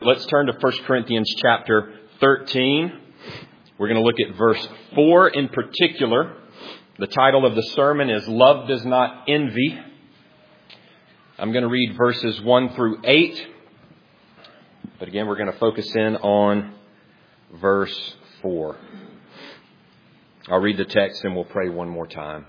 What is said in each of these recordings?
Let's turn to 1 Corinthians chapter 13. We're going to look at verse 4 in particular. The title of the sermon is Love Does Not Envy. I'm going to read verses 1 through 8. But again, we're going to focus in on verse 4. I'll read the text and we'll pray one more time.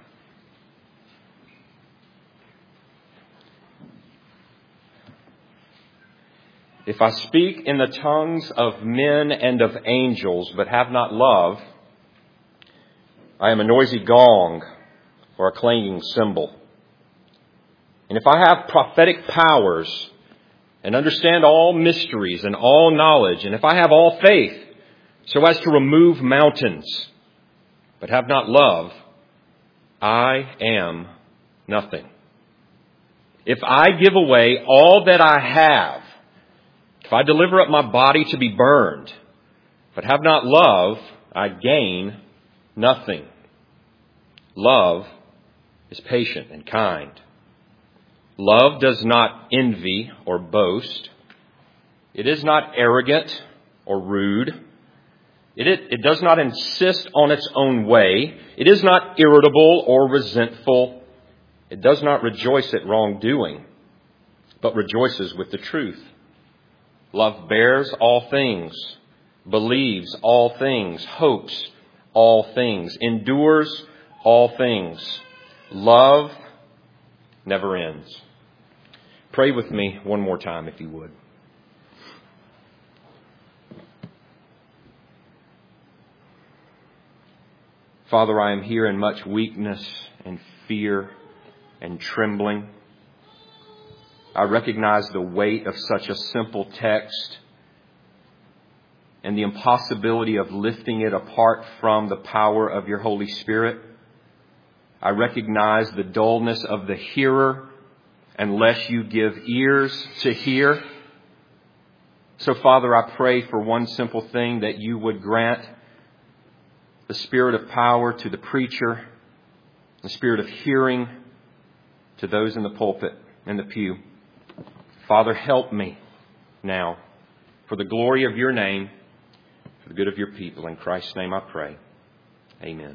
If I speak in the tongues of men and of angels, but have not love, I am a noisy gong or a clanging cymbal. And if I have prophetic powers and understand all mysteries and all knowledge, and if I have all faith so as to remove mountains, but have not love, I am nothing. If I give away all that I have, if I deliver up my body to be burned, but have not love, I gain nothing. Love is patient and kind. Love does not envy or boast. It is not arrogant or rude. It does not insist on its own way. It is not irritable or resentful. It does not rejoice at wrongdoing, but rejoices with the truth. Love bears all things, believes all things, hopes all things, endures all things. Love never ends. Pray with me one more time, if you would. Father, I am here in much weakness and fear and trembling. I recognize the weight of such a simple text and the impossibility of lifting it apart from the power of your Holy Spirit. I recognize the dullness of the hearer unless you give ears to hear. So, Father, I pray for one simple thing, that you would grant the spirit of power to the preacher, the spirit of hearing to those in the pulpit and the pew. Father, help me now for the glory of your name, for the good of your people. In Christ's name I pray. Amen.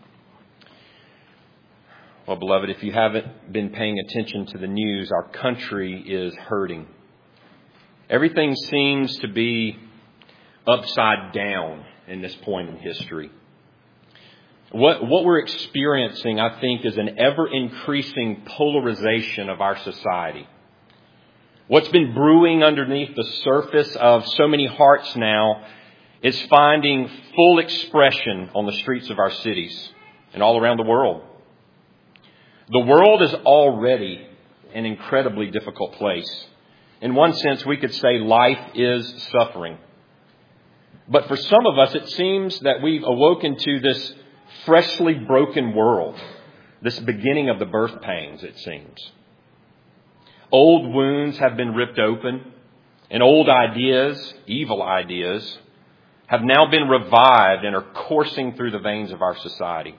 Well, beloved, if you haven't been paying attention to the news, our country is hurting. Everything seems to be upside down in this point in history. What we're experiencing, I think, is an ever-increasing polarization of our society. What's been brewing underneath the surface of so many hearts now is finding full expression on the streets of our cities and all around the world. The world is already an incredibly difficult place. In one sense, we could say life is suffering. But for some of us, it seems that we've awoken to this freshly broken world, this beginning of the birth pangs, it seems. Old wounds have been ripped open, and old ideas, evil ideas, have now been revived and are coursing through the veins of our society.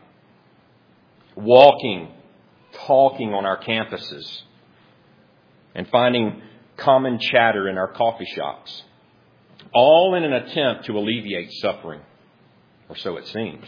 Walking, talking on our campuses, and finding common chatter in our coffee shops, all in an attempt to alleviate suffering, or so it seems.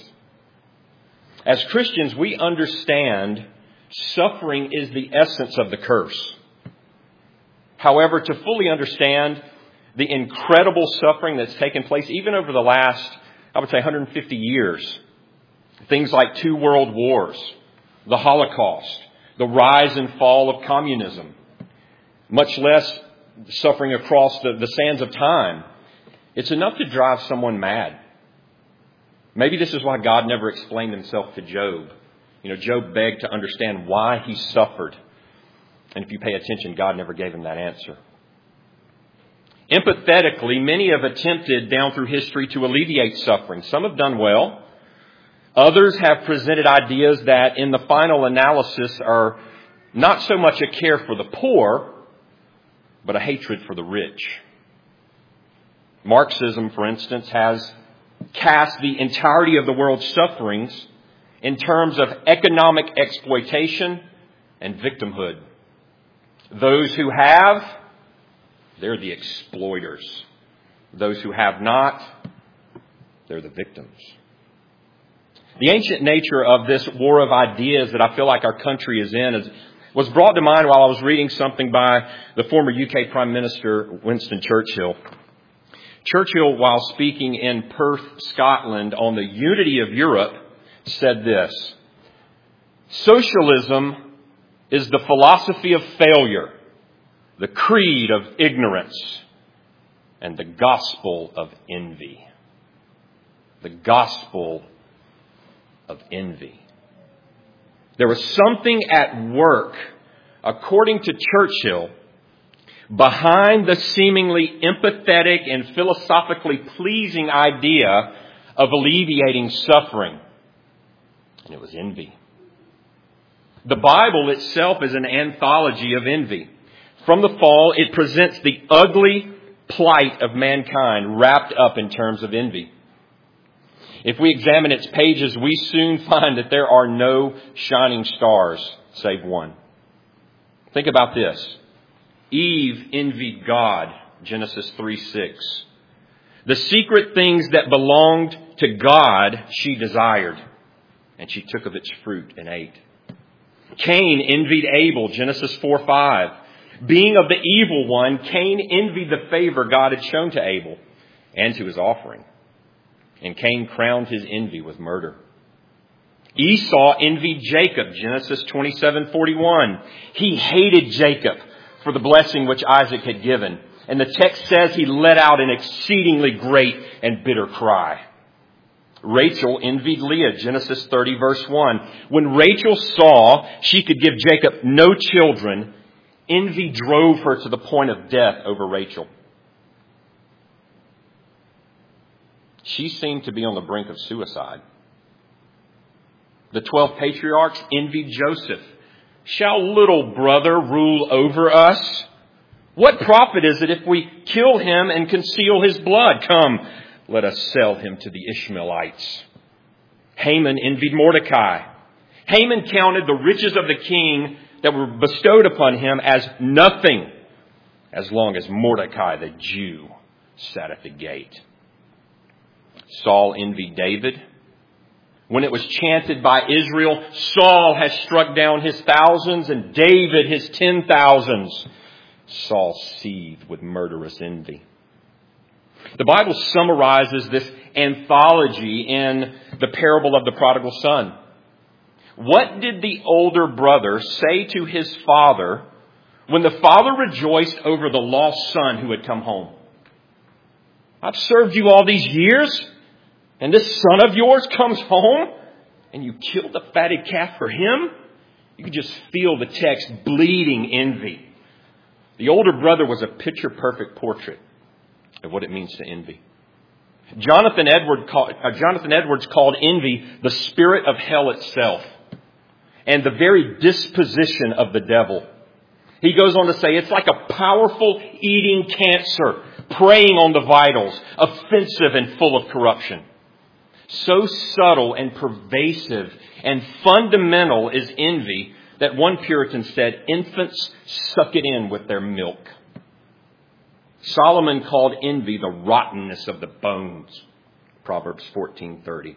As Christians, we understand suffering is the essence of the curse. However, to fully understand the incredible suffering that's taken place, even over the last, I would say, 150 years, things like 2 world wars, the Holocaust, the rise and fall of communism, much less suffering across the sands of time, it's enough to drive someone mad. Maybe this is why God never explained himself to Job. Job begged to understand why he suffered. And if you pay attention, God never gave him that answer. Empathetically, many have attempted down through history to alleviate suffering. Some have done well. Others have presented ideas that in the final analysis are not so much a care for the poor, but a hatred for the rich. Marxism, for instance, has cast the entirety of the world's sufferings in terms of economic exploitation and victimhood. Those who have, they're the exploiters. Those who have not, they're the victims. The ancient nature of this war of ideas that I feel like our country is in was brought to mind while I was reading something by the former UK Prime Minister Winston Churchill. Churchill, while speaking in Perth, Scotland, on the unity of Europe, said this: "Socialism is the philosophy of failure, the creed of ignorance, and the gospel of envy." The gospel of envy. There was something at work, according to Churchill, behind the seemingly empathetic and philosophically pleasing idea of alleviating suffering. And it was envy. The Bible itself is an anthology of envy. From the fall, it presents the ugly plight of mankind wrapped up in terms of envy. If we examine its pages, we soon find that there are no shining stars save one. Think about this. Eve envied God, Genesis 3:6. The secret things that belonged to God she desired, and she took of its fruit and ate. Cain envied Abel, Genesis 4:5. Being of the evil one, Cain envied the favor God had shown to Abel and to his offering. And Cain crowned his envy with murder. Esau envied Jacob, Genesis 27:41. He hated Jacob for the blessing which Isaac had given. And the text says he let out an exceedingly great and bitter cry. Rachel envied Leah, Genesis 30, verse 1. When Rachel saw she could give Jacob no children, envy drove her to the point of death over Rachel. She seemed to be on the brink of suicide. The 12 patriarchs envied Joseph. Shall little brother rule over us? What profit is it if we kill him and conceal his blood? Come, let us sell him to the Ishmaelites. Haman envied Mordecai. Haman counted the riches of the king that were bestowed upon him as nothing, as long as Mordecai the Jew sat at the gate. Saul envied David. When it was chanted by Israel, Saul has struck down his thousands and David his 10,000s. Saul seethed with murderous envy. The Bible summarizes this anthology in the parable of the prodigal son. What did the older brother say to his father when the father rejoiced over the lost son who had come home? I've served you all these years, and this son of yours comes home, and you killed the fatted calf for him? You can just feel the text bleeding envy. The older brother was a picture-perfect portrait of what it means to envy. Jonathan Edwards called envy the spirit of hell itself and the very disposition of the devil. He goes on to say it's like a powerful eating cancer, preying on the vitals, offensive and full of corruption. So subtle and pervasive and fundamental is envy that one Puritan said, infants suck it in with their milk. Solomon called envy the rottenness of the bones. Proverbs 14:30.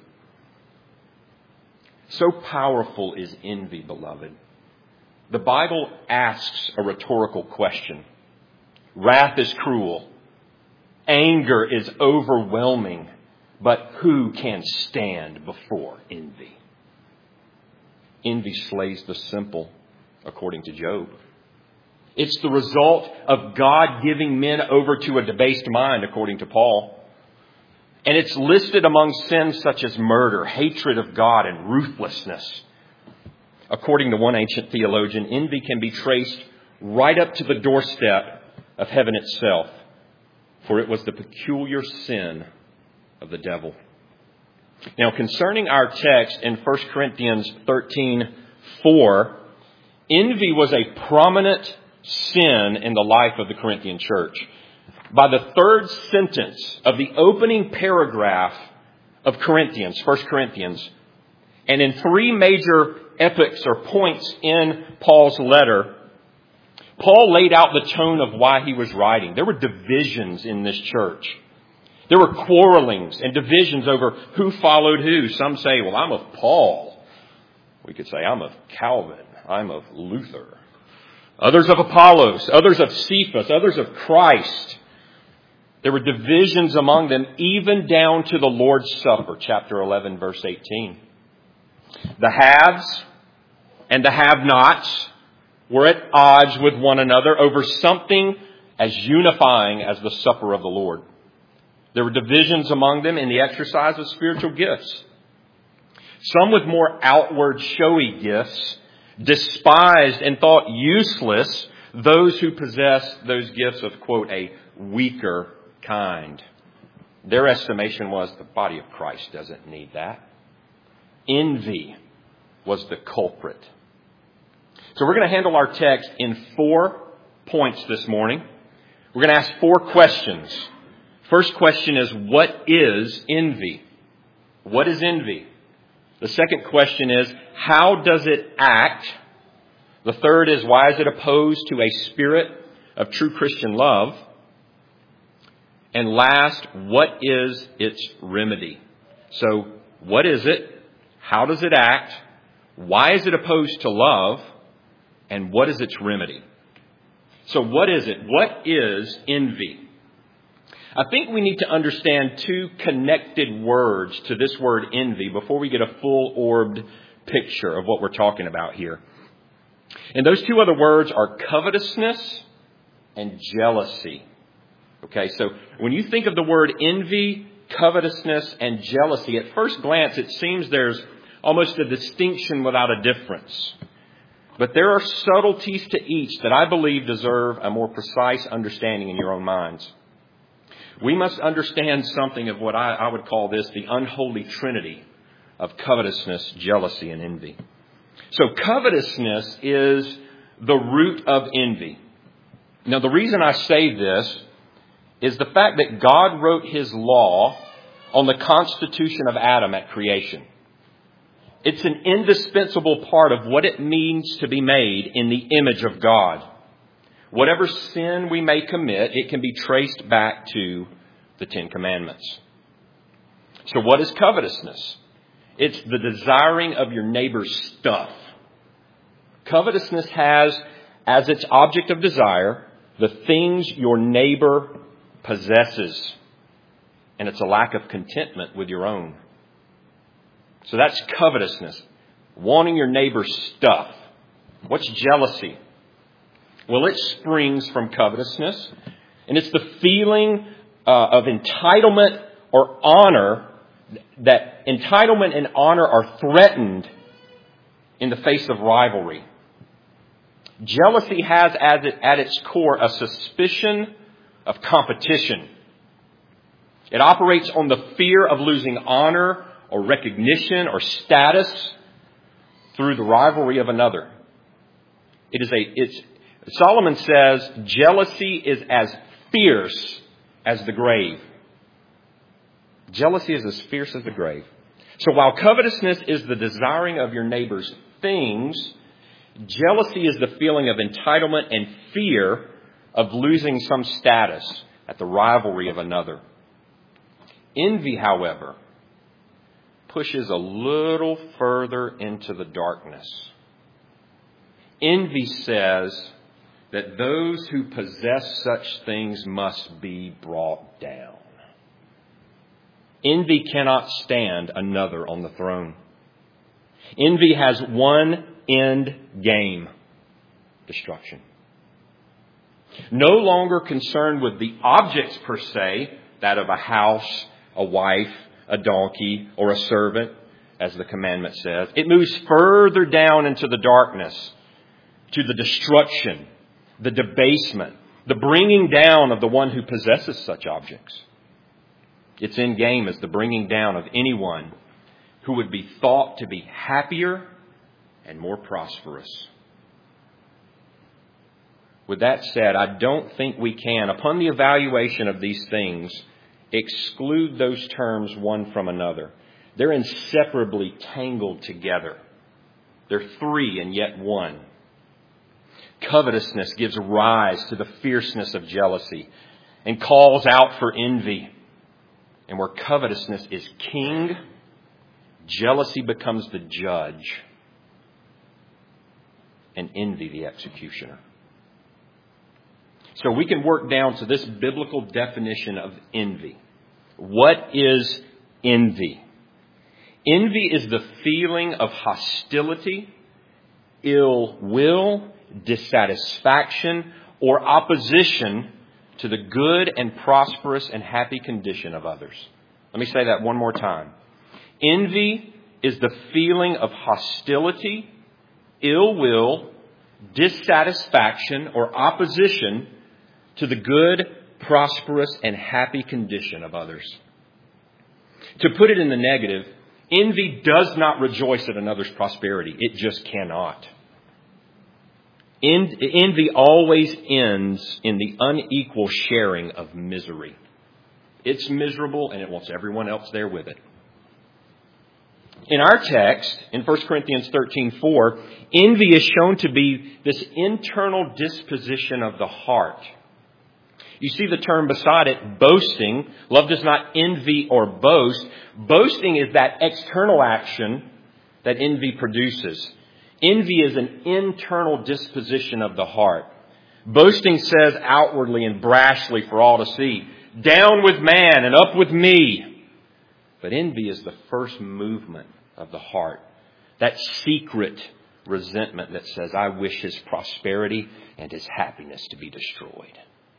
So powerful is envy, beloved. The Bible asks a rhetorical question. Wrath is cruel. Anger is overwhelming. But who can stand before envy? Envy slays the simple, according to Job. It's the result of God giving men over to a debased mind, according to Paul. And it's listed among sins such as murder, hatred of God, and ruthlessness. According to one ancient theologian, envy can be traced right up to the doorstep of heaven itself, for it was the peculiar sin of the devil. Now, concerning our text in 1 Corinthians 13:4, envy was a prominent sin in the life of the Corinthian church. By the third sentence of the opening paragraph of Corinthians, 1 Corinthians, and in three major epochs or points in Paul's letter, Paul laid out the tone of why he was writing. There were divisions in this church. There were quarrelings and divisions over who followed who. Some say, well, I'm of Paul. We could say, I'm of Calvin. I'm of Luther. Others of Apollos. Others of Cephas. Others of Christ. There were divisions among them, even down to the Lord's Supper, chapter 11, verse 18. The haves and the have-nots were at odds with one another over something as unifying as the supper of the Lord. There were divisions among them in the exercise of spiritual gifts. Some with more outward, showy gifts despised and thought useless those who possessed those gifts of, quote, a weaker kind. Their estimation was the body of Christ doesn't need that. Envy was the culprit. So we're going to handle our text in 4 points this morning. We're going to ask 4 questions. First question is, what is envy? What is envy? The second question is, how does it act? The third is, why is it opposed to a spirit of true Christian love? And last, what is its remedy? So, what is it? How does it act? Why is it opposed to love? And what is its remedy? So what is it? What is envy? I think we need to understand 2 connected words to this word envy before we get a full-orbed picture of what we're talking about here. And those 2 other words are covetousness and jealousy. Okay, so when you think of the word envy, covetousness, and jealousy, at first glance it seems there's almost a distinction without a difference. But there are subtleties to each that I believe deserve a more precise understanding in your own minds. We must understand something of what I would call this the unholy trinity of covetousness, jealousy, and envy. So covetousness is the root of envy. Now, the reason I say this is the fact that God wrote His law on the constitution of Adam at creation. It's an indispensable part of what it means to be made in the image of God. Whatever sin we may commit, it can be traced back to the 10 Commandments. So what is covetousness? It's the desiring of your neighbor's stuff. Covetousness has as its object of desire the things your neighbor possesses. And it's a lack of contentment with your own. So that's covetousness. Wanting your neighbor's stuff. What's jealousy? Well, it springs from covetousness. And it's the feeling of entitlement or honor, that entitlement and honor are threatened in the face of rivalry. Jealousy has at its core a suspicion of competition. It operates on the fear of losing honor or recognition or status through the rivalry of another. Solomon says jealousy is as fierce as the grave. Jealousy is as fierce as the grave. So while covetousness is the desiring of your neighbor's things, jealousy is the feeling of entitlement and fear of losing some status at the rivalry of another. Envy, however, pushes a little further into the darkness. Envy says that those who possess such things must be brought down. Envy cannot stand another on the throne. Envy has one end game: destruction. No longer concerned with the objects per se, that of a house, a wife, a donkey, or a servant, as the commandment says. It moves further down into the darkness to the destruction, the debasement, the bringing down of the one who possesses such objects. Its end game is the bringing down of anyone who would be thought to be happier and more prosperous. With that said, I don't think we can, upon the evaluation of these things, exclude those terms one from another. They're inseparably tangled together. They're three and yet one. Covetousness gives rise to the fierceness of jealousy and calls out for envy. And where covetousness is king, jealousy becomes the judge, and envy the executioner. So we can work down to this biblical definition of envy. What is envy? Envy is the feeling of hostility, ill will, dissatisfaction, or opposition to the good and prosperous and happy condition of others. Let me say that one more time. Envy is the feeling of hostility, ill will, dissatisfaction, or opposition to the good, prosperous, and happy condition of others. To put it in the negative, envy does not rejoice at another's prosperity. It just cannot. Envy always ends in the unequal sharing of misery. It's miserable and it wants everyone else there with it. In our text, in 1 Corinthians 13:4, envy is shown to be this internal disposition of the heart. You see the term beside it, boasting. Love does not envy or boast. Boasting is that external action that envy produces. Envy is an internal disposition of the heart. Boasting says outwardly and brashly for all to see, down with man and up with me. But envy is the first movement of the heart. That secret resentment that says, I wish his prosperity and his happiness to be destroyed.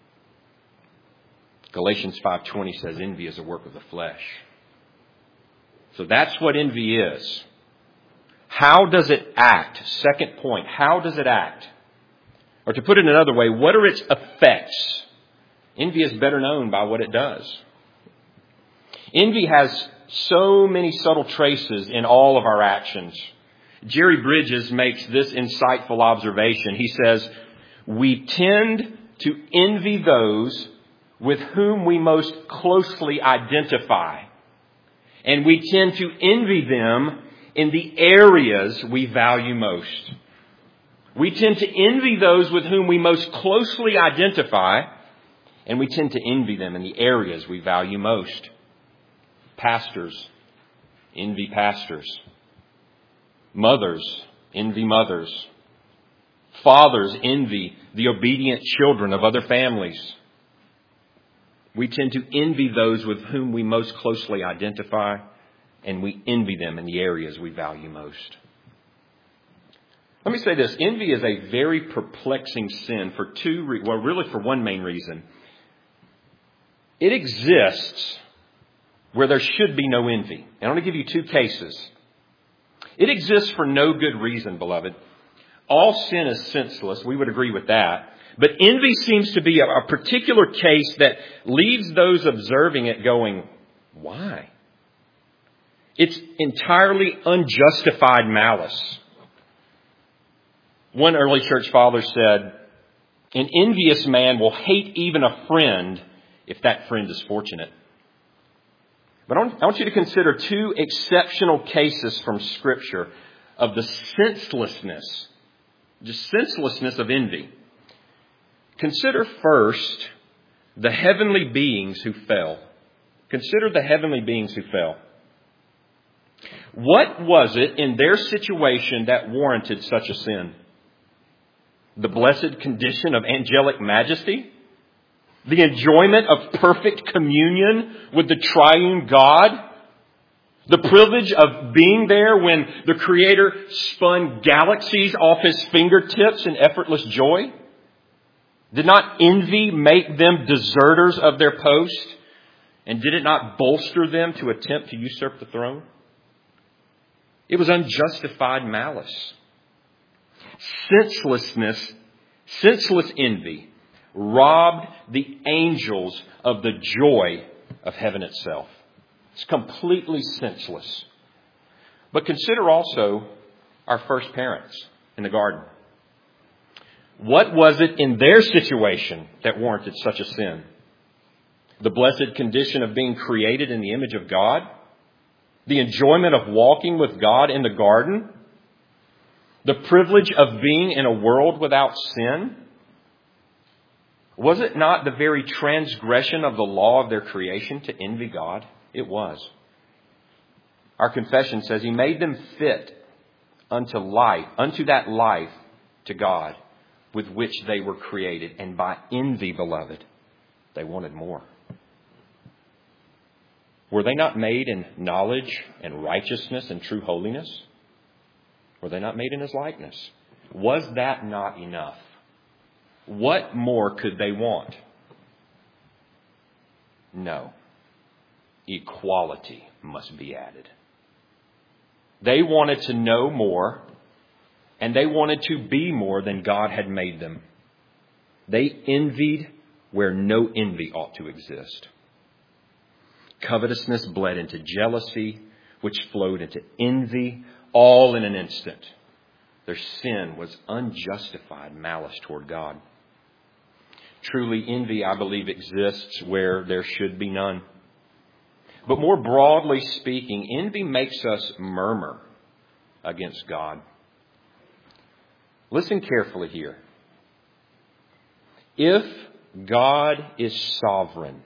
Galatians 5:20 says envy is a work of the flesh. So that's what envy is. How does it act? Second point, how does it act? Or to put it another way, what are its effects? Envy is better known by what it does. Envy has so many subtle traces in all of our actions. Jerry Bridges makes this insightful observation. He says, we tend to envy those with whom we most closely identify. And we tend to envy them in the areas we value most. We tend to envy those with whom we most closely identify, and we tend to envy them in the areas we value most. Pastors envy pastors. Mothers envy mothers. Fathers envy the obedient children of other families. We tend to envy those with whom we most closely identify, and we envy them in the areas we value most. Let me say this. Envy is a very perplexing sin for for one main reason. It exists where there should be no envy. And I'm going to give you two cases. It exists for no good reason, beloved. All sin is senseless. We would agree with that. But envy seems to be a particular case that leaves those observing it going, why? It's entirely unjustified malice. One early church father said, an envious man will hate even a friend if that friend is fortunate. But I want you to consider two exceptional cases from Scripture of the senselessness of envy. Consider first the heavenly beings who fell. Consider the heavenly beings who fell. What was it in their situation that warranted such a sin? The blessed condition of angelic majesty? The enjoyment of perfect communion with the triune God? The privilege of being there when the Creator spun galaxies off His fingertips in effortless joy? Did not envy make them deserters of their post? And did it not bolster them to attempt to usurp the throne? It was unjustified malice. Senseless envy robbed the angels of the joy of heaven itself. It's completely senseless. But consider also our first parents in the garden. What was it in their situation that warranted such a sin? The blessed condition of being created in the image of God? The enjoyment of walking with God in the garden? The privilege of being in a world without sin? Was it not the very transgression of the law of their creation to envy God? It was. Our confession says He made them fit unto life, unto that life to God with which they were created. And by envy, beloved, they wanted more. Were they not made in knowledge and righteousness and true holiness? Were they not made in His likeness? Was that not enough? What more could they want? No. Equality must be added. They wanted to know more, and they wanted to be more than God had made them. They envied where no envy ought to exist. Covetousness bled into jealousy, which flowed into envy, all in an instant. Their sin was unjustified malice toward God. Truly, envy, I believe, exists where there should be none. But more broadly speaking, envy makes us murmur against God. Listen carefully here. If God is sovereign,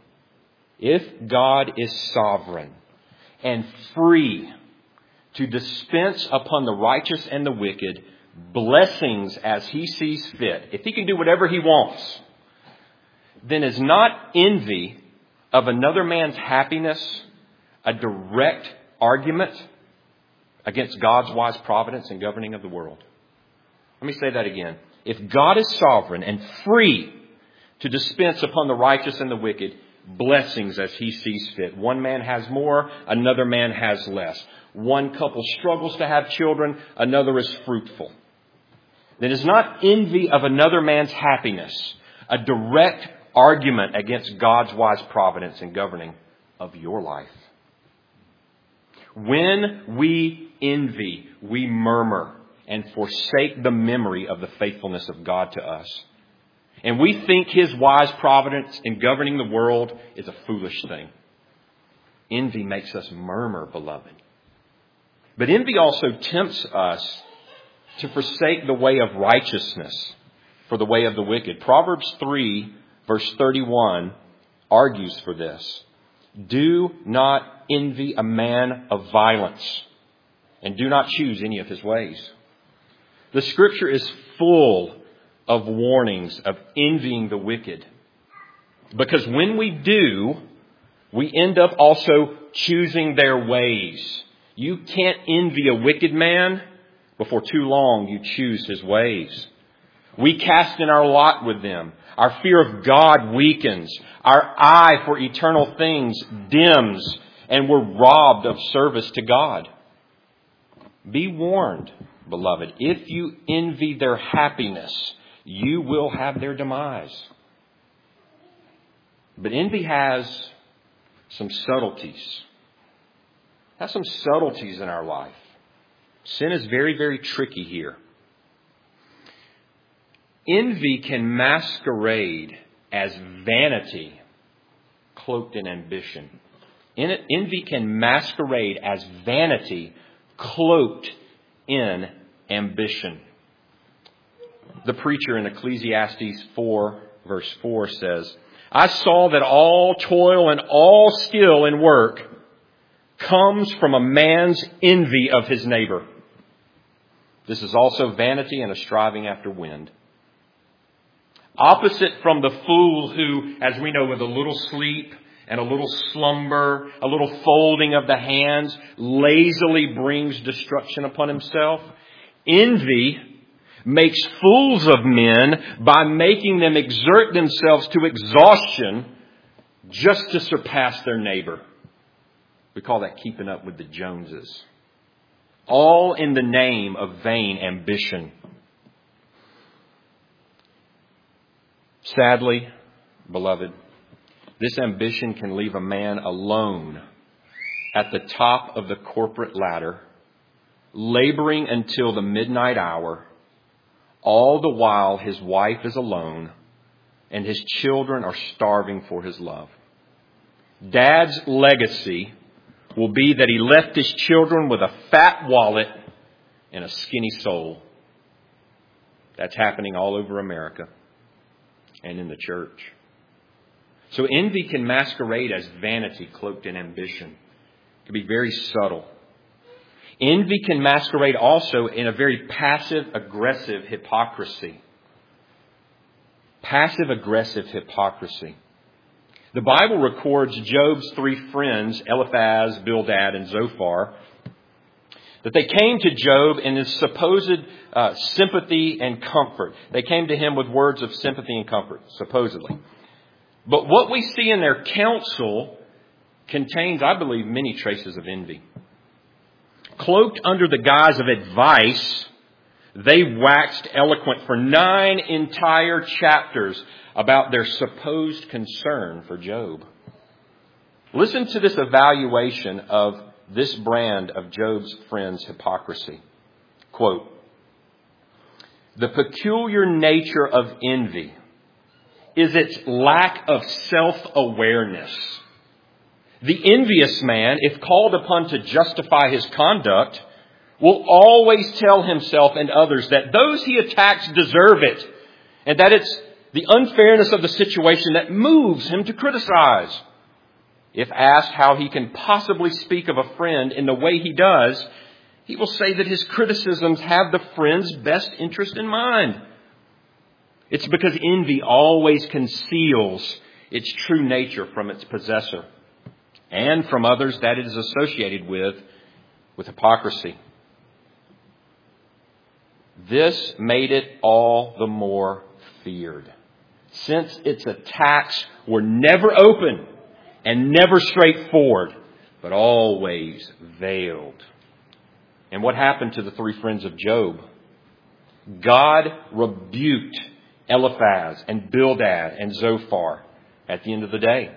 and free to dispense upon the righteous and the wicked blessings as He sees fit, if He can do whatever He wants, then is not envy of another man's happiness a direct argument against God's wise providence and governing of the world? Let me say that again. If God is sovereign and free to dispense upon the righteous and the wicked blessings as He sees fit, one man has more, another man has less. One couple struggles to have children, another is fruitful. Then is not envy of another man's happiness a direct argument against God's wise providence and governing of your life? When we envy, we murmur and forsake the memory of the faithfulness of God to us. And we think His wise providence in governing the world is a foolish thing. Envy makes us murmur, beloved. But envy also tempts us to forsake the way of righteousness for the way of the wicked. Proverbs 3, verse 31 argues for this. Do not envy a man of violence, and do not choose any of his ways. The Scripture is full of warnings of envying the wicked. Because when we do, we end up also choosing their ways. You can't envy a wicked man. Before too long, you choose his ways. We cast in our lot with them. Our fear of God weakens. Our eye for eternal things dims, and we're robbed of service to God. Be warned, beloved. If you envy their happiness, you will have their demise. But envy has some subtleties. It has some subtleties in our life. Sin is very, very tricky here. Envy can masquerade as vanity cloaked in ambition. Envy can masquerade as vanity cloaked in ambition. The preacher in Ecclesiastes 4, verse 4 says, I saw that all toil and all skill in work comes from a man's envy of his neighbor. This is also vanity and a striving after wind. Opposite from the fool who, as we know, with a little sleep and a little slumber, a little folding of the hands, lazily brings destruction upon himself, envy makes fools of men by making them exert themselves to exhaustion just to surpass their neighbor. We call that keeping up with the Joneses. All in the name of vain ambition. Sadly, beloved, this ambition can leave a man alone at the top of the corporate ladder, laboring until the midnight hour, all the while his wife is alone and his children are starving for his love. Dad's legacy will be that he left his children with a fat wallet and a skinny soul. That's happening all over America. and in the church. So envy can masquerade as vanity cloaked in ambition. It can be very subtle. Envy can masquerade also in a very passive-aggressive hypocrisy. Passive-aggressive hypocrisy. The Bible records Job's three friends, Eliphaz, Bildad, and Zophar, that they came to Job in his supposed sympathy and comfort. They came to him with words of sympathy and comfort, supposedly. But what we see in their counsel contains, I believe, many traces of envy. Cloaked under the guise of advice, they waxed eloquent for 9 entire chapters about their supposed concern for Job. Listen to this evaluation of this brand of Job's friends' hypocrisy. Quote, "The peculiar nature of envy is its lack of self-awareness. The envious man, if called upon to justify his conduct, will always tell himself and others that those he attacks deserve it, and that it's the unfairness of the situation that moves him to criticize. If asked how he can possibly speak of a friend in the way he does, he will say that his criticisms have the friend's best interest in mind. It's because envy always conceals its true nature from its possessor and from others that it is associated with hypocrisy." This made it all the more feared, since its attacks were never open and never straightforward, but always veiled. And what happened to the three friends of Job? God rebuked Eliphaz and Bildad and Zophar at the end of the day.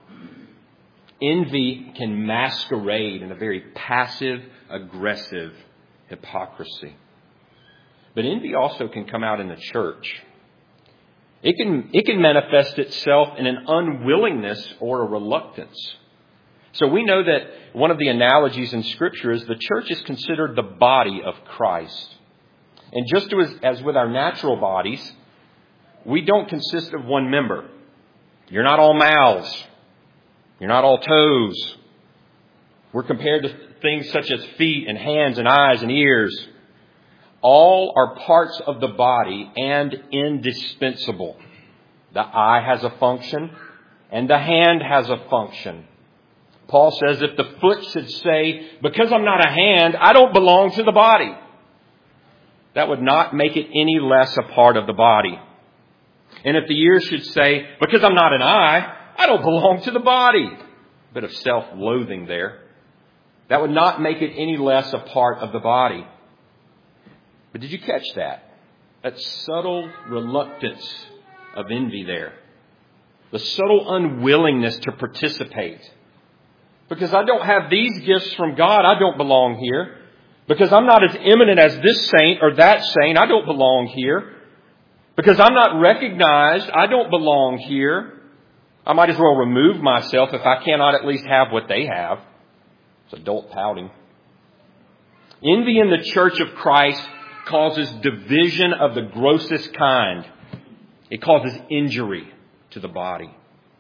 Envy can masquerade in a very passive, aggressive hypocrisy. But envy also can come out in the church. It can manifest itself in an unwillingness or a reluctance. So we know that one of the analogies in Scripture is the church is considered the body of Christ. And just as with our natural bodies, we don't consist of one member. You're not all mouths. You're not all toes. We're compared to things such as feet and hands and eyes and ears. All are parts of the body and indispensable. The eye has a function and the hand has a function. Paul says if the foot should say, because I'm not a hand, I don't belong to the body, that would not make it any less a part of the body. And if the ear should say, because I'm not an eye, I don't belong to the body. A bit of self-loathing there. That would not make it any less a part of the body. But did you catch that? That subtle reluctance of envy there. The subtle unwillingness to participate. Because I don't have these gifts from God, I don't belong here. Because I'm not as eminent as this saint or that saint, I don't belong here. Because I'm not recognized, I don't belong here. I might as well remove myself if I cannot at least have what they have. It's adult pouting. Envy in the church of Christ causes division of the grossest kind. It causes injury to the body.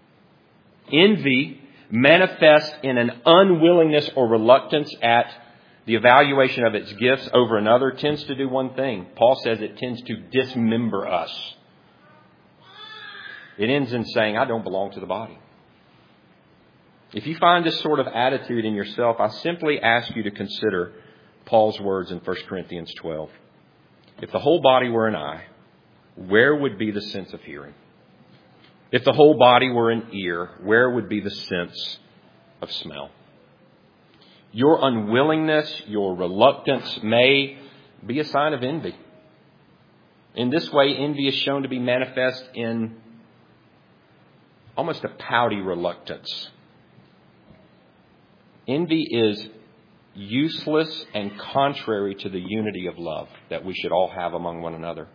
Envy manifests in an unwillingness or reluctance at the evaluation of its gifts over another tends to do one thing. Paul says it tends to dismember us. It ends in saying, I don't belong to the body. If you find this sort of attitude in yourself, I simply ask you to consider Paul's words in 1 Corinthians 12. If the whole body were an eye, where would be the sense of hearing? If the whole body were an ear, where would be the sense of smell? Your unwillingness, your reluctance may be a sign of envy. In this way, envy is shown to be manifest in almost a pouty reluctance. Envy is useless and contrary to the unity of love that we should all have among one another.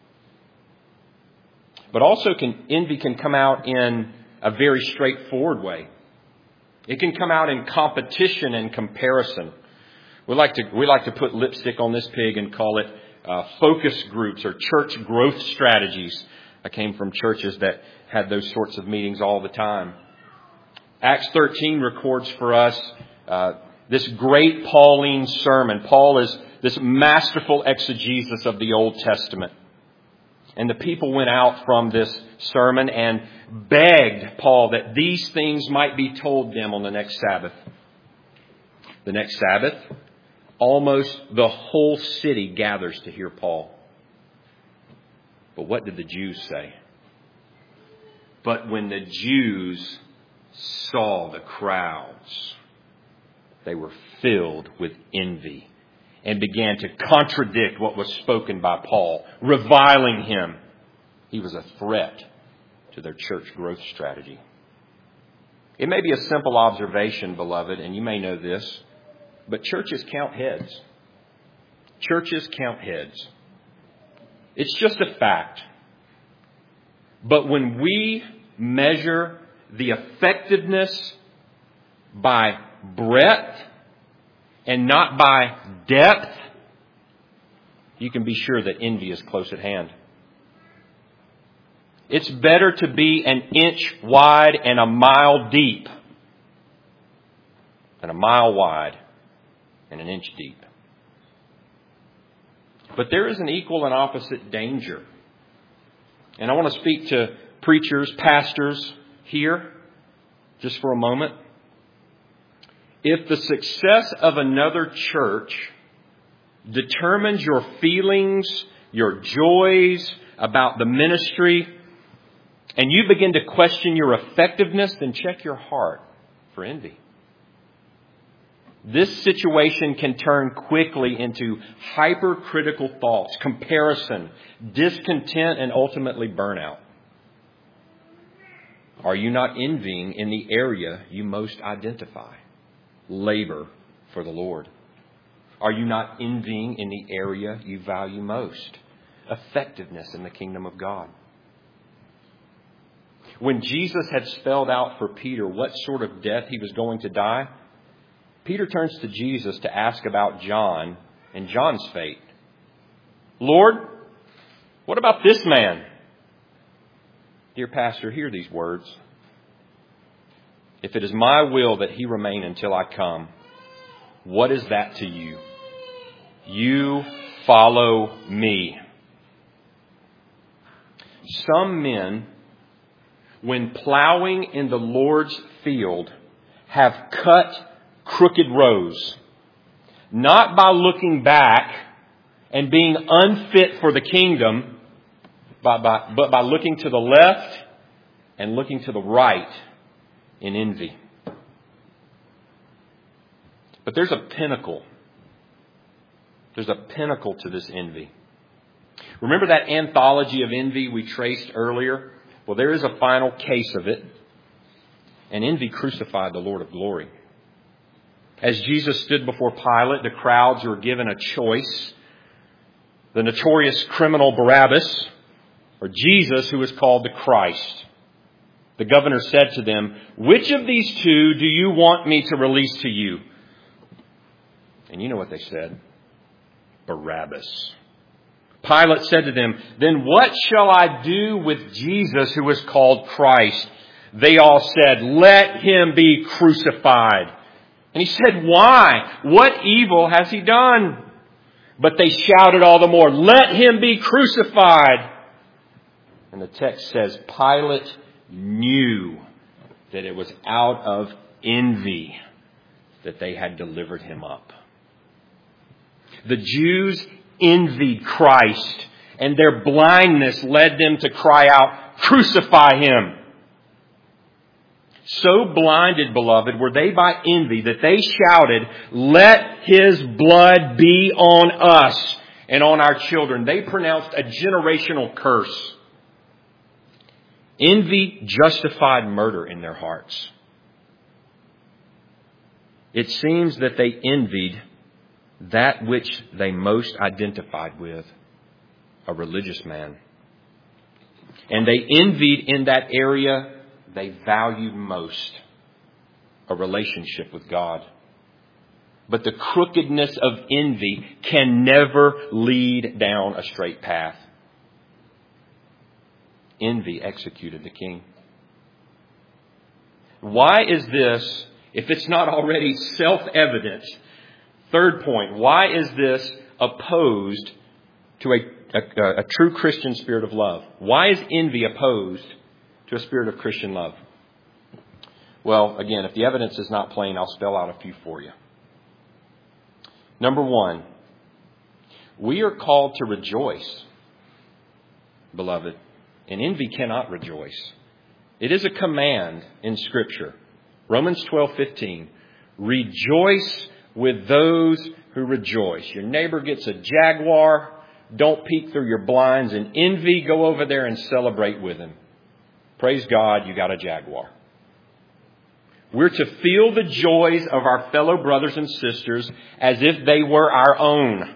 But also envy can come out in a very straightforward way. It can come out in competition and comparison. We like to put lipstick on this pig and call it focus groups or church growth strategies. I came from churches that had those sorts of meetings all the time. Acts 13 records for us this great Pauline sermon. Paul is this masterful exegesis of the Old Testament. And the people went out from this sermon and begged Paul that these things might be told them on the next Sabbath. The next Sabbath, almost the whole city gathers to hear Paul. But what did the Jews say? But when the Jews saw the crowds, they were filled with envy and began to contradict what was spoken by Paul, reviling him. He was a threat to their church growth strategy. It may be a simple observation, beloved, and you may know this, but churches count heads. Churches count heads. It's just a fact. But when we measure the effectiveness by breadth and not by depth, you can be sure that envy is close at hand. It's better to be an inch wide and a mile deep than a mile wide and an inch deep. But there is an equal and opposite danger. And I want to speak to preachers, pastors here just for a moment. If the success of another church determines your feelings, your joys about the ministry, and you begin to question your effectiveness, then check your heart for envy. This situation can turn quickly into hypercritical thoughts, comparison, discontent, and ultimately burnout. Are you not envying in the area you most identify? Labor for the Lord. Are you not envying in the area you value most? Effectiveness in the kingdom of God. When Jesus had spelled out for Peter what sort of death he was going to die, Peter turns to Jesus to ask about John and John's fate. Lord, what about this man? Dear pastor, hear these words. If it is my will that he remain until I come, what is that to you? You follow me. Some men, when plowing in the Lord's field, have cut crooked rows, not by looking back and being unfit for the kingdom, but by looking to the left and looking to the right in envy. But there's a pinnacle. There's a pinnacle to this envy. Remember that anthology of envy we traced earlier? Well, there is a final case of it. And envy crucified the Lord of glory. As Jesus stood before Pilate, the crowds were given a choice. The notorious criminal Barabbas, or Jesus, who is called the Christ. The governor said to them, which of these two do you want me to release to you? And you know what they said? Barabbas. Pilate said to them, then what shall I do with Jesus who is called Christ? They all said, let him be crucified. And he said, why? What evil has he done? But they shouted all the more, let him be crucified. And the text says, Pilate knew that it was out of envy that they had delivered him up. The Jews envied Christ, and their blindness led them to cry out, crucify him. So blinded, beloved, were they by envy that they shouted, let his blood be on us and on our children. They pronounced a generational curse. Envy justified murder in their hearts. It seems that they envied that which they most identified with, a religious man. And they envied in that area they valued most, a relationship with God. But the crookedness of envy can never lead down a straight path. envy executed the king. Why is this, if it's not already self-evident? Third point, why is this opposed to a true Christian spirit of love? Why is envy opposed to a spirit of Christian love? Well, again, if the evidence is not plain, I'll spell out a few for you. Number one, we are called to rejoice, beloved, and envy cannot rejoice. It is a command in Scripture. Romans 12:15. Rejoice with those who rejoice. Your neighbor gets a Jaguar. Don't peek through your blinds and envy. Go over there and celebrate with him. Praise God, you got a Jaguar. We're to feel the joys of our fellow brothers and sisters as if they were our own.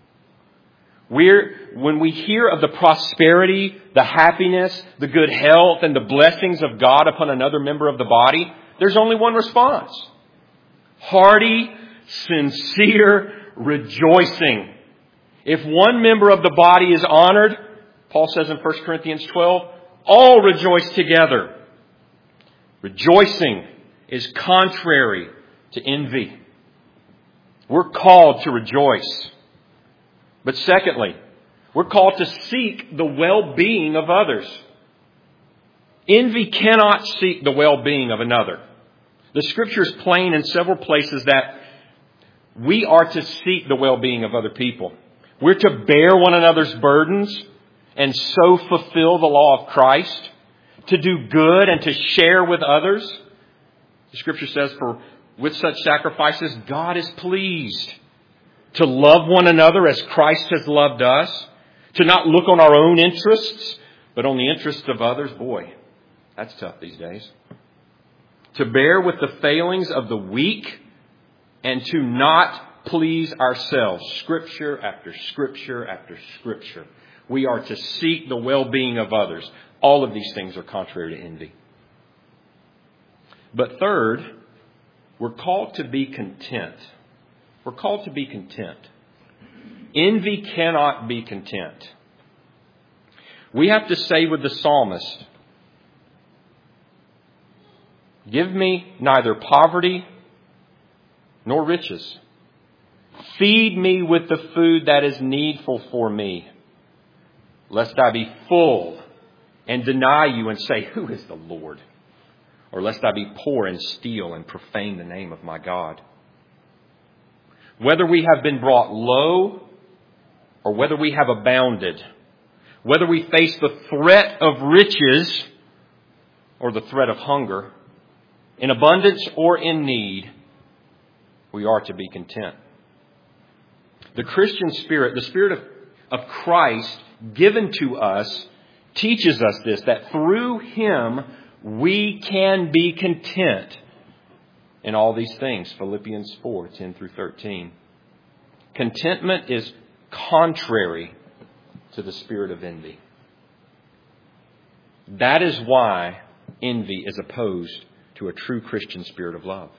When we hear of the prosperity, the happiness, the good health, and the blessings of God upon another member of the body, there's only one response. Hearty, sincere rejoicing. If one member of the body is honored, Paul says in 1 Corinthians 12, all rejoice together. Rejoicing is contrary to envy. We're called to rejoice. But secondly, we're called to seek the well-being of others. Envy cannot seek the well-being of another. The Scripture is plain in several places that we are to seek the well-being of other people. We're to bear one another's burdens and so fulfill the law of Christ, to do good and to share with others. The Scripture says, for with such sacrifices, God is pleased. To love one another as Christ has loved us. To not look on our own interests, but on the interests of others. Boy, that's tough these days. To bear with the failings of the weak and to not please ourselves. Scripture after Scripture after Scripture. We are to seek the well-being of others. All of these things are contrary to envy. But third, we're called to be content. We're called to be content. Envy cannot be content. We have to say with the psalmist, give me neither poverty nor riches. Feed me with the food that is needful for me, lest I be full and deny you and say, who is the Lord? Or lest I be poor and steal and profane the name of my God. Whether we have been brought low or whether we have abounded, whether we face the threat of riches or the threat of hunger, in abundance or in need, we are to be content. The Christian spirit, the spirit of Christ given to us, teaches us this, that through Him we can be content in all these things. Philippians 4:10 through 13. Contentment is contrary to the spirit of envy. That is why envy is opposed to a true Christian spirit of love.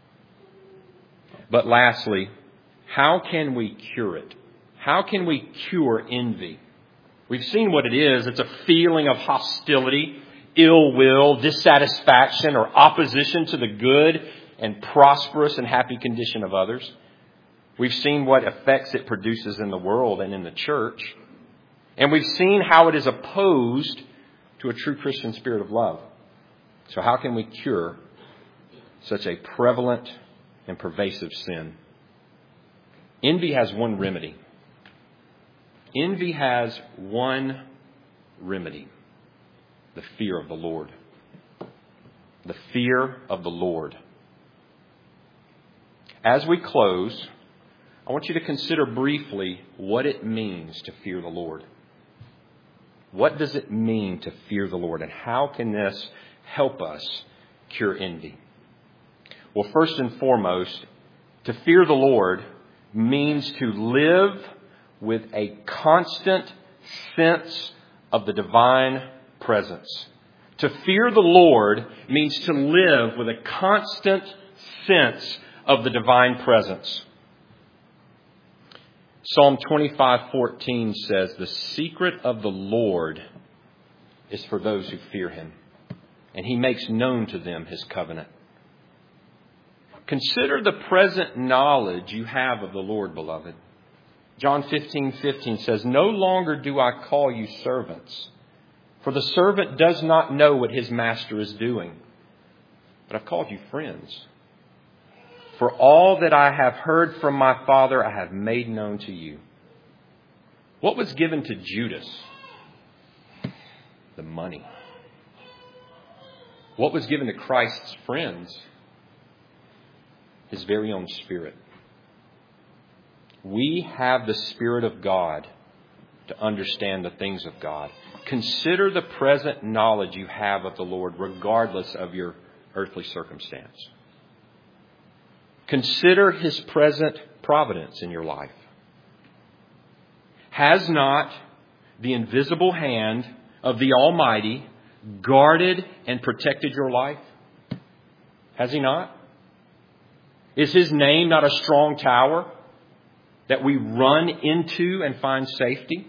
But lastly, how can we cure it? How can we cure envy? We've seen what it is. It's a feeling of hostility, ill will, dissatisfaction, or opposition to the good and prosperous and happy condition of others. We've seen what effects it produces in the world and in the church. And we've seen how it is opposed to a true Christian spirit of love. So how can we cure such a prevalent and pervasive sin? Envy has one remedy. Envy has one remedy. The fear of the Lord. The fear of the Lord. As we close, I want you to consider briefly what it means to fear the Lord. What does it mean to fear the Lord? And how can this help us cure envy? Well, first and foremost, to fear the Lord means to live with a constant sense of the divine presence. To fear the Lord means to live with a constant sense of the divine presence. Psalm 25:14 says, "The secret of the Lord is for those who fear Him, and He makes known to them His covenant. Consider the present knowledge you have of the Lord, beloved. John 15:15 says, "No longer do I call you servants, for the servant does not know what his master is doing. But I've called you friends. For all that I have heard from my Father, I have made known to you." What was given to Judas? The money. What was given to Christ's friends? His very own Spirit. We have the Spirit of God to understand the things of God. Consider the present knowledge you have of the Lord, regardless of your earthly circumstance. Consider His present providence in your life. Has not the invisible hand of the Almighty guarded and protected your life? Has He not? Is His name not a strong tower that we run into and find safety?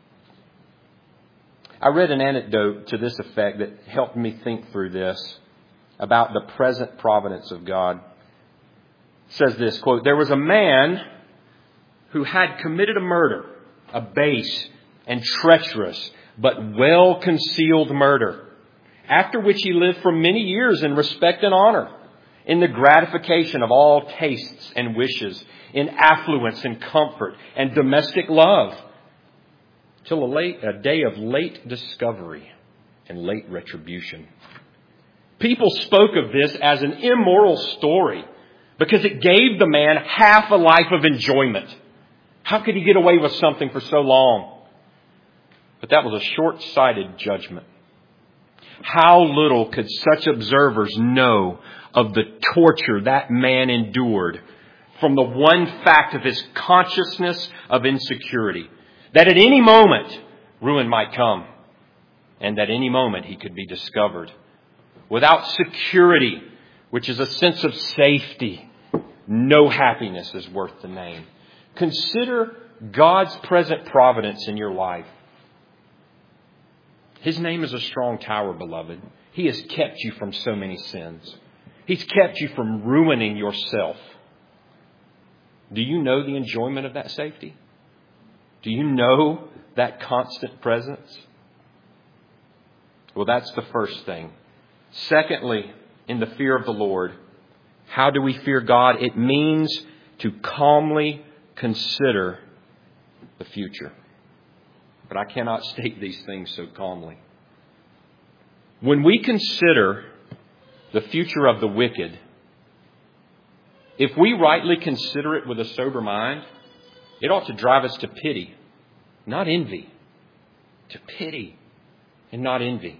I read an anecdote to this effect that helped me think through this about the present providence of God. It says this, quote, "There was a man who had committed a murder, a base and treacherous but well-concealed murder, after which he lived for many years in respect and honor, in the gratification of all tastes and wishes, in affluence and comfort and domestic love, till a day of late discovery and late retribution. People spoke of this as an immoral story because it gave the man half a life of enjoyment. How could he get away with something for so long? But that was a short-sighted judgment. How little could such observers know of the torture that man endured from the one fact of his consciousness of insecurity, that at any moment ruin might come, and that any moment he could be discovered. Without security, which is a sense of safety, no happiness is worth the name. Consider God's present providence in your life. His name is a strong tower, beloved. He has kept you from so many sins. He's kept you from ruining yourself. Do you know the enjoyment of that safety? Do you know that constant presence? Well, that's the first thing. Secondly, in the fear of the Lord, how do we fear God? It means to calmly consider the future. But I cannot state these things so calmly. When we consider the future of the wicked, if we rightly consider it with a sober mind, it ought to drive us to pity, not envy. To pity and not envy.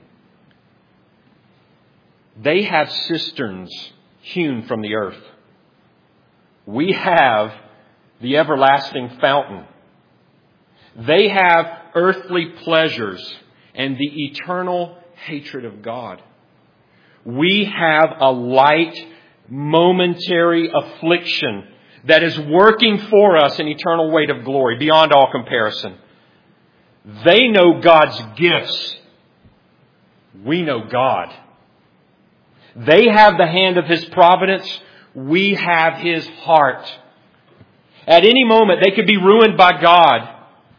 They have cisterns hewn from the earth. We have the everlasting fountain. They have earthly pleasures and the eternal hatred of God. We have a light, momentary affliction that is working for us an eternal weight of glory beyond all comparison. They know God's gifts. We know God. They have the hand of His providence. We have His heart. At any moment, they could be ruined by God.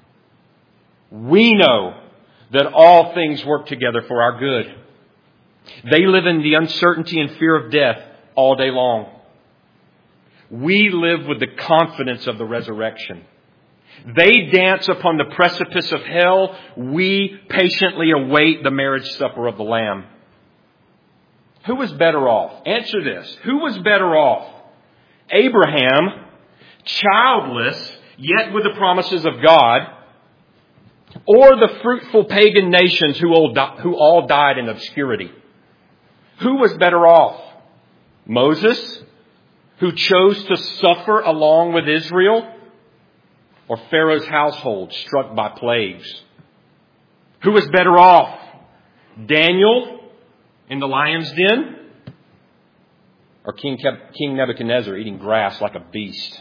We know that all things work together for our good. They live in the uncertainty and fear of death all day long. We live with the confidence of the resurrection. They dance upon the precipice of hell. We patiently await the marriage supper of the Lamb. Who was better off? Answer this. Who was better off? Abraham, childless, yet with the promises of God, or the fruitful pagan nations who all died in obscurity? Who was better off? Moses, who chose to suffer along with Israel, or Pharaoh's household struck by plagues? Who was better off? Daniel in the lion's den, or King Nebuchadnezzar eating grass like a beast?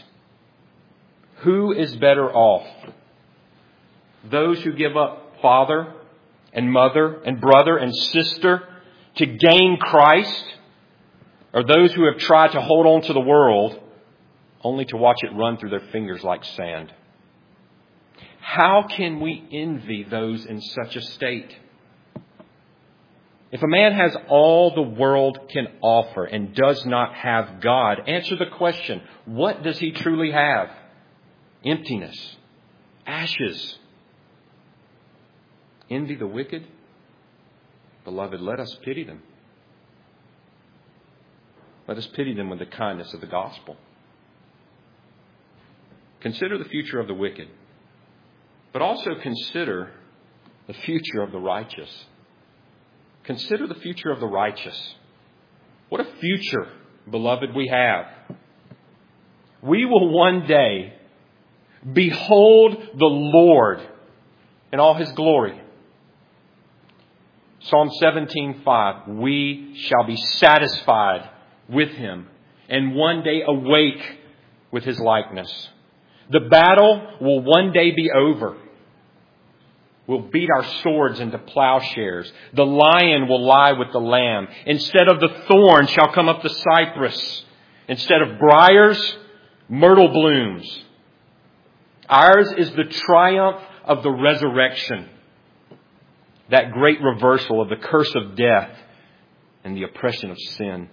Who is better off? Those who give up father and mother and brother and sister to gain Christ are those who have tried to hold on to the world only to watch it run through their fingers like sand. How can we envy those in such a state? If a man has all the world can offer and does not have God, answer the question, what does he truly have? Emptiness, ashes. Envy the wicked? Beloved, let us pity them. Let us pity them with the kindness of the gospel. Consider the future of the wicked, but also consider the future of the righteous. Consider the future of the righteous. What a future, beloved, we have. We will one day behold the Lord in all His glory. Psalm 17:5, we shall be satisfied with Him and one day awake with His likeness. The battle will one day be over. We'll beat our swords into plowshares. The lion will lie with the lamb. Instead of the thorn shall come up the cypress. Instead of briars, myrtle blooms. Ours is the triumph of the resurrection. That great reversal of the curse of death and the oppression of sin.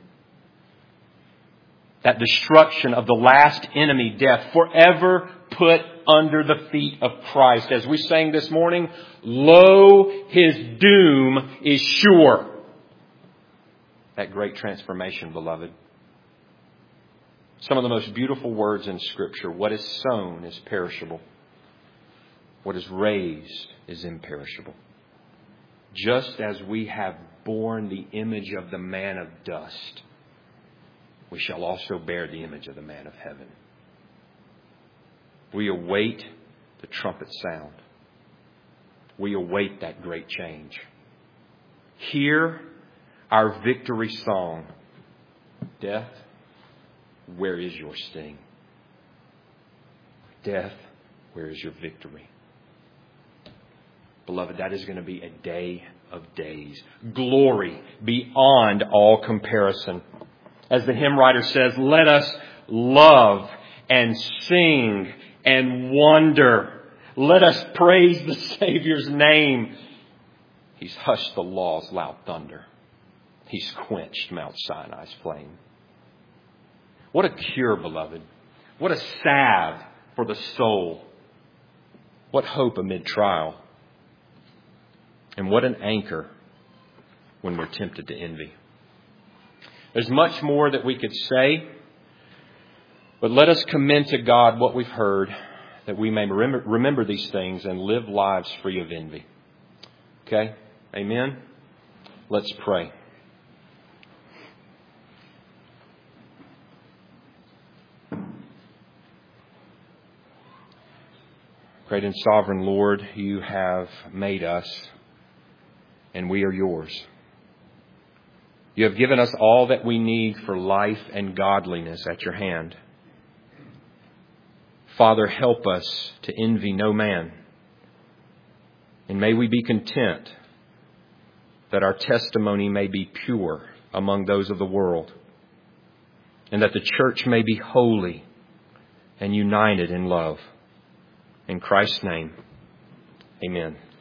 That destruction of the last enemy, death, forever put under the feet of Christ. As we sang this morning, lo, His doom is sure. That great transformation, beloved. Some of the most beautiful words in Scripture. What is sown is perishable. What is raised is imperishable. Just as we have borne the image of the man of dust, we shall also bear the image of the man of heaven. We await the trumpet sound. We await that great change. Hear our victory song. Death, where is your sting? Death, where is your victory? Beloved, that is going to be a day of days. Glory beyond all comparison. As the hymn writer says, let us love and sing and wonder. Let us praise the Savior's name. He's hushed the law's loud thunder. He's quenched Mount Sinai's flame. What a cure, beloved. What a salve for the soul. What hope amid trial. And what an anchor when we're tempted to envy. There's much more that we could say, but let us commend to God what we've heard, that we may remember these things and live lives free of envy. Okay? Amen? Let's pray. Great and sovereign Lord, You have made us, and we are Yours. You have given us all that we need for life and godliness at Your hand. Father, help us to envy no man. And may we be content that our testimony may be pure among those of the world, and that the church may be holy and united in love. In Christ's name, amen.